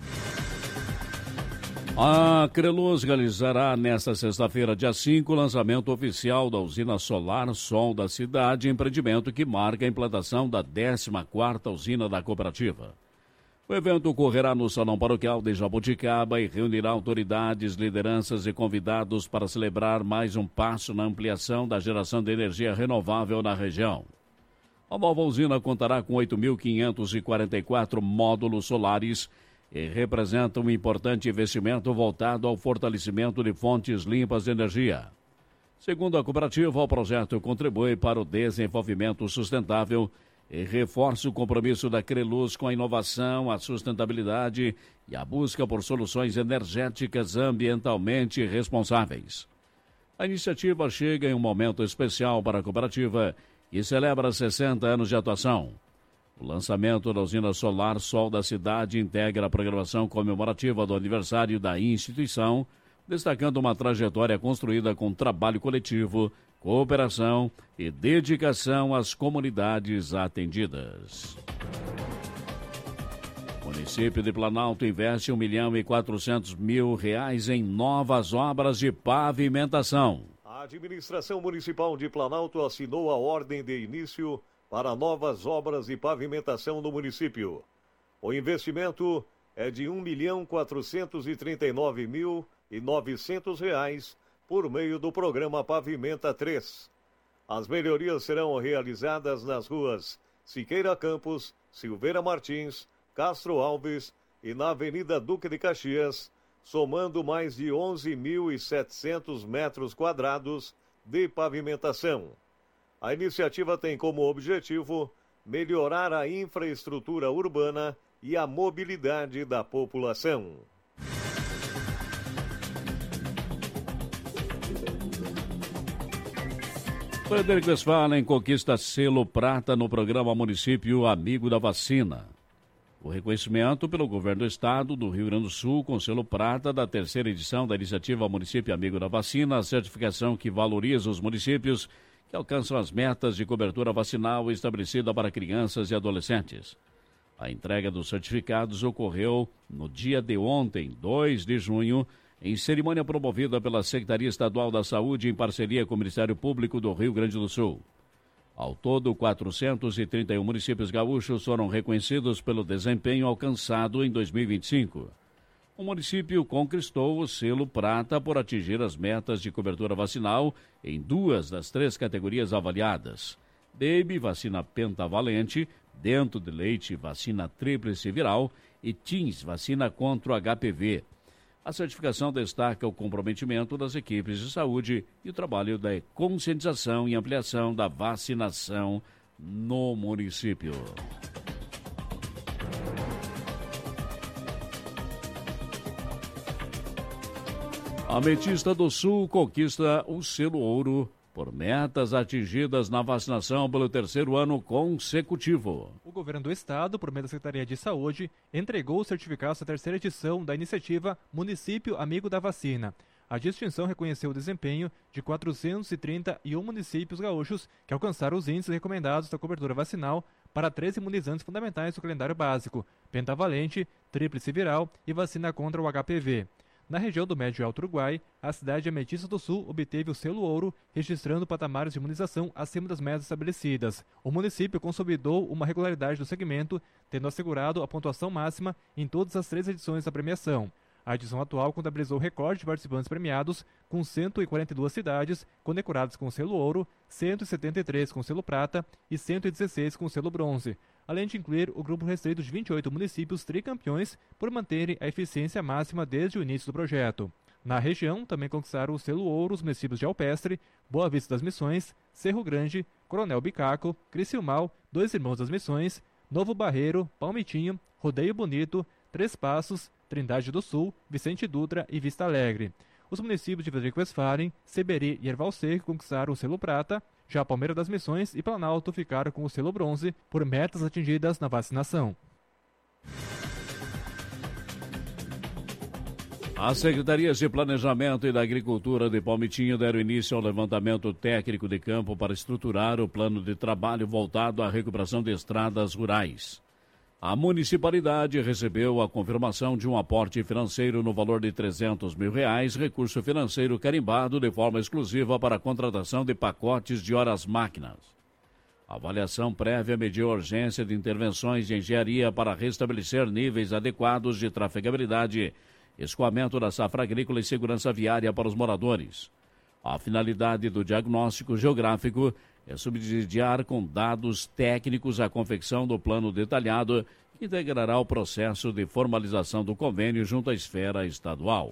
A Creluz realizará nesta sexta-feira, dia 5, o lançamento oficial da usina solar Sol da cidade, empreendimento que marca a implantação da 14ª usina da cooperativa. O evento ocorrerá no Salão Paroquial de Jaboticaba e reunirá autoridades, lideranças e convidados para celebrar mais um passo na ampliação da geração de energia renovável na região. A nova usina contará com 8.544 módulos solares e representa um importante investimento voltado ao fortalecimento de fontes limpas de energia. Segundo a cooperativa, o projeto contribui para o desenvolvimento sustentável e reforça o compromisso da Creluz com a inovação, a sustentabilidade e a busca por soluções energéticas ambientalmente responsáveis. A iniciativa chega em um momento especial para a cooperativa e celebra 60 anos de atuação. O lançamento da usina solar Sol da cidade integra a programação comemorativa do aniversário da instituição, destacando uma trajetória construída com trabalho coletivo, cooperação e dedicação às comunidades atendidas. O município de Planalto investe R$ 1.400.000 em novas obras de pavimentação. A administração municipal de Planalto assinou a ordem de início para novas obras de pavimentação no município. O investimento é de R$ 1.439.900 por meio do programa Pavimenta 3. As melhorias serão realizadas nas ruas Siqueira Campos, Silveira Martins, Castro Alves e na Avenida Duque de Caxias, somando mais de 11.700 metros quadrados de pavimentação. A iniciativa tem como objetivo melhorar a infraestrutura urbana e a mobilidade da população. Frederico Westphalen conquista selo prata no programa Município Amigo da Vacina. O reconhecimento pelo governo do estado do Rio Grande do Sul com selo prata da terceira edição da iniciativa Município Amigo da Vacina, a certificação que valoriza os municípios que alcançam as metas de cobertura vacinal estabelecida para crianças e adolescentes. A entrega dos certificados ocorreu no dia de ontem, 2 de junho, em cerimônia promovida pela Secretaria Estadual da Saúde em parceria com o Ministério Público do Rio Grande do Sul. Ao todo, 431 municípios gaúchos foram reconhecidos pelo desempenho alcançado em 2025. O município conquistou o selo prata por atingir as metas de cobertura vacinal em 2 das 3 categorias avaliadas: Baby, vacina pentavalente, dentro de leite, vacina tríplice viral e Teens, vacina contra o HPV. A certificação destaca o comprometimento das equipes de saúde e o trabalho da conscientização e ampliação da vacinação no município. A Ametista do Sul conquista o selo ouro por metas atingidas na vacinação pelo 3º ano consecutivo. O governo do estado, por meio da Secretaria de Saúde, entregou o certificado da terceira edição da iniciativa Município Amigo da Vacina. A distinção reconheceu o desempenho de 431 municípios gaúchos que alcançaram os índices recomendados da cobertura vacinal para 13 imunizantes fundamentais do calendário básico: pentavalente, tríplice viral e vacina contra o HPV. Na região do Médio e Alto Uruguai, a cidade de Ametista do Sul obteve o selo ouro, registrando patamares de imunização acima das metas estabelecidas. O município consolidou uma regularidade do segmento, tendo assegurado a pontuação máxima em todas as 3 edições da premiação. A edição atual contabilizou recorde de participantes premiados, com 142 cidades condecoradas com o selo ouro, 173 com o selo prata e 116 com o selo bronze, além de incluir o grupo restrito de 28 municípios tricampeões por manterem a eficiência máxima desde o início do projeto. Na região, também conquistaram o selo ouro os municípios de Alpestre, Boa Vista das Missões, Cerro Grande, Coronel Bicaco, Criciúmal, 2 Irmãos das Missões, Novo Barreiro, Palmitinho, Rodeio Bonito, Três Passos, Trindade do Sul, Vicente Dutra e Vista Alegre. Os municípios de Frederico Westphalen, Seberi e Erval Seco conquistaram o selo prata. Já Palmeira das Missões e Planalto ficaram com o selo bronze por metas atingidas na vacinação. As secretarias de Planejamento e da Agricultura de Palmitinho deram início ao levantamento técnico de campo para estruturar o plano de trabalho voltado à recuperação de estradas rurais. A municipalidade recebeu a confirmação de um aporte financeiro no valor de R$300 mil, recurso financeiro carimbado de forma exclusiva para a contratação de pacotes de horas-máquinas. A avaliação prévia mediu a urgência de intervenções de engenharia para restabelecer níveis adequados de trafegabilidade, escoamento da safra agrícola e segurança viária para os moradores. A finalidade do diagnóstico geográfico é subsidiar com dados técnicos a confecção do plano detalhado que integrará o processo de formalização do convênio junto à esfera estadual.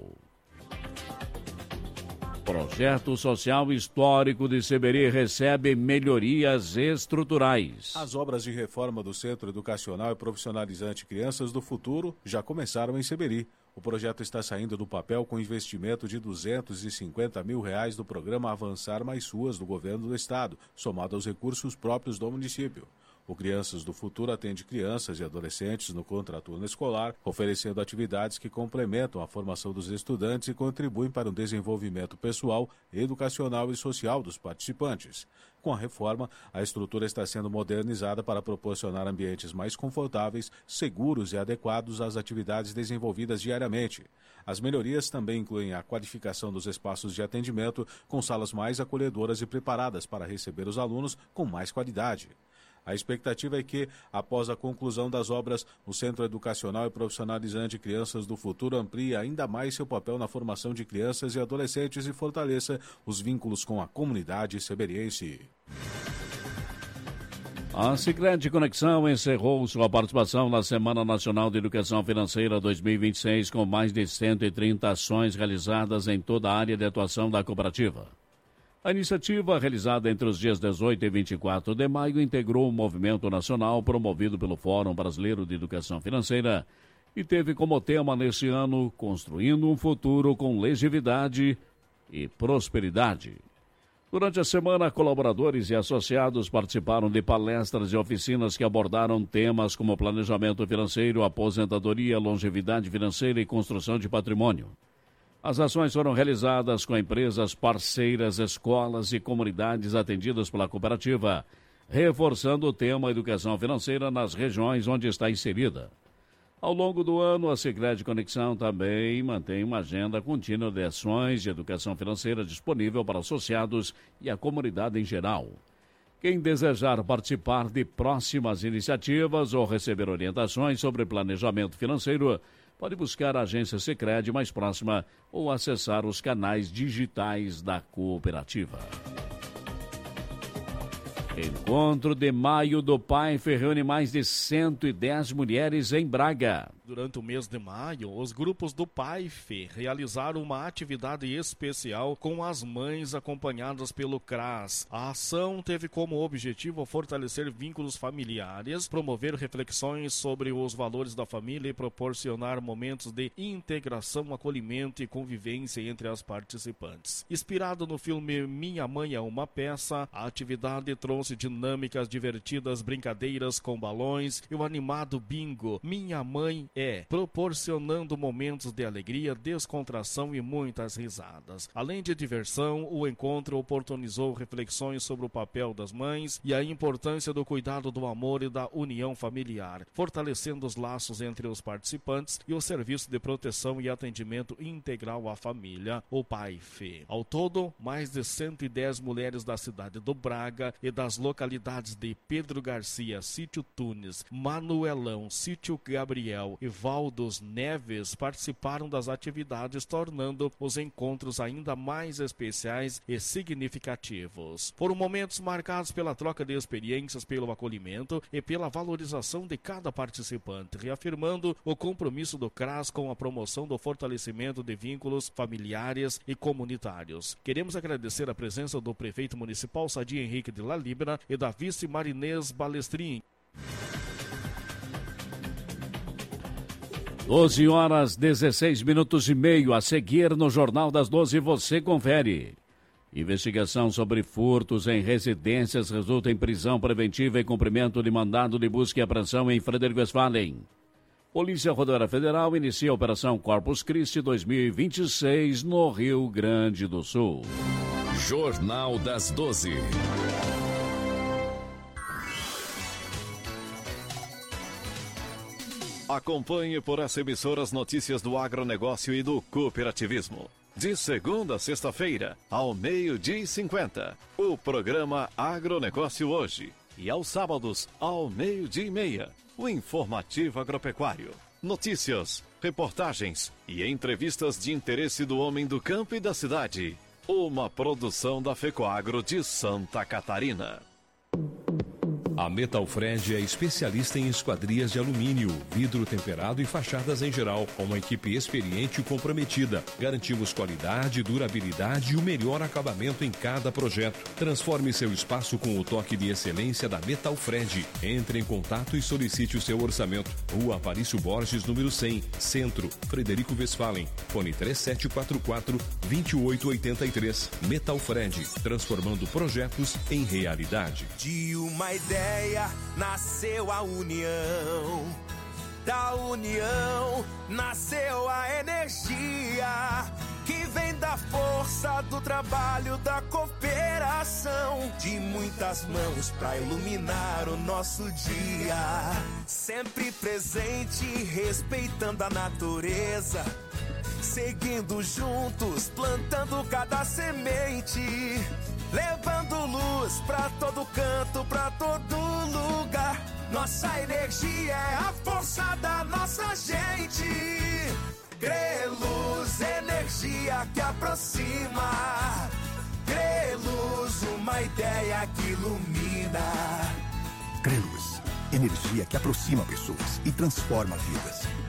Projeto Social Histórico de Seberi recebe melhorias estruturais. As obras de reforma do Centro Educacional e Profissionalizante Crianças do Futuro já começaram em Seberi. O projeto está saindo do papel com investimento de R$250 mil do programa Avançar Mais Ruas do governo do estado, somado aos recursos próprios do município. O Crianças do Futuro atende crianças e adolescentes no contraturno escolar, oferecendo atividades que complementam a formação dos estudantes e contribuem para o desenvolvimento pessoal, educacional e social dos participantes. Com a reforma, a estrutura está sendo modernizada para proporcionar ambientes mais confortáveis, seguros e adequados às atividades desenvolvidas diariamente. As melhorias também incluem a qualificação dos espaços de atendimento, com salas mais acolhedoras e preparadas para receber os alunos com mais qualidade. A expectativa é que, após a conclusão das obras, o Centro Educacional e Profissionalizante Crianças do Futuro amplie ainda mais seu papel na formação de crianças e adolescentes e fortaleça os vínculos com a comunidade seberiense. A Sicredi Conexão encerrou sua participação na Semana Nacional de Educação Financeira 2026 com mais de 130 ações realizadas em toda a área de atuação da cooperativa. A iniciativa, realizada entre os dias 18 e 24 de maio, integrou um movimento nacional promovido pelo Fórum Brasileiro de Educação Financeira e teve como tema neste ano Construindo um Futuro com Legitimidade e Prosperidade. Durante a semana, colaboradores e associados participaram de palestras e oficinas que abordaram temas como planejamento financeiro, aposentadoria, longevidade financeira e construção de patrimônio. As ações foram realizadas com empresas parceiras, escolas e comunidades atendidas pela cooperativa, reforçando o tema educação financeira nas regiões onde está inserida. Ao longo do ano, a Sicredi Conexão também mantém uma agenda contínua de ações de educação financeira disponível para associados e a comunidade em geral. Quem desejar participar de próximas iniciativas ou receber orientações sobre planejamento financeiro, pode buscar a agência Sicredi mais próxima ou acessar os canais digitais da cooperativa. Encontro de Maio do PAIF reúne mais de 110 mulheres em Braga. Durante o mês de maio, os grupos do PAIF realizaram uma atividade especial com as mães acompanhadas pelo CRAS. A ação teve como objetivo fortalecer vínculos familiares, promover reflexões sobre os valores da família e proporcionar momentos de integração, acolhimento e convivência entre as participantes. Inspirado no filme Minha Mãe é uma Peça, a atividade trouxe dinâmicas divertidas, brincadeiras com balões e o animado bingo Minha Mãe proporcionando momentos de alegria, descontração e muitas risadas. Além de diversão, o encontro oportunizou reflexões sobre o papel das mães e a importância do cuidado do amor e da união familiar, fortalecendo os laços entre os participantes e o Serviço de Proteção e Atendimento Integral à Família, o PAIF. Ao todo, mais de 110 mulheres da cidade do Braga e das localidades de Pedro Garcia, Sítio Tunes, Manuelão, Sítio Gabriel e Valdos Neves participaram das atividades, tornando os encontros ainda mais especiais e significativos. Foram momentos marcados pela troca de experiências, pelo acolhimento e pela valorização de cada participante, reafirmando o compromisso do CRAS com a promoção do fortalecimento de vínculos familiares e comunitários. Queremos agradecer a presença do prefeito municipal Sadi Henrique de La Libra e da vice Marinês Balestrin. 12 horas 16 minutos e meio. A seguir no Jornal das 12 você confere. Investigação sobre furtos em residências resulta em prisão preventiva e cumprimento de mandado de busca e apreensão em Frederico Westphalen. Polícia Rodoviária Federal inicia a Operação Corpus Christi 2026 no Rio Grande do Sul. Jornal das 12. Acompanhe por essa emissora as notícias do agronegócio e do cooperativismo. De segunda a sexta-feira, ao 12h50, o programa Agronegócio Hoje. E aos sábados, ao 12h30, o Informativo Agropecuário. Notícias, reportagens e entrevistas de interesse do homem do campo e da cidade. Uma produção da FECOAGRO de Santa Catarina. A Metalfred é especialista em esquadrias de alumínio, vidro temperado e fachadas em geral, com uma equipe experiente e comprometida. Garantimos qualidade, durabilidade e o melhor acabamento em cada projeto. Transforme seu espaço com o toque de excelência da Metalfred. Entre em contato e solicite o seu orçamento. Rua Aparício Borges, número 100, Centro, Frederico Westphalen. Fone 3744-2883. Metalfred, transformando projetos em realidade. Do you my dad? ideia nasceu a união. Da união nasceu a energia que vem da força do trabalho, da cooperação, de muitas mãos pra iluminar o nosso dia. Sempre presente, respeitando a natureza, seguindo juntos, plantando cada semente, levando luz pra todo canto, pra todo lugar. Nossa energia é a força da nossa gente. Creluz, energia que aproxima. Creluz, uma ideia que ilumina. Creluz, energia que aproxima pessoas e transforma vidas.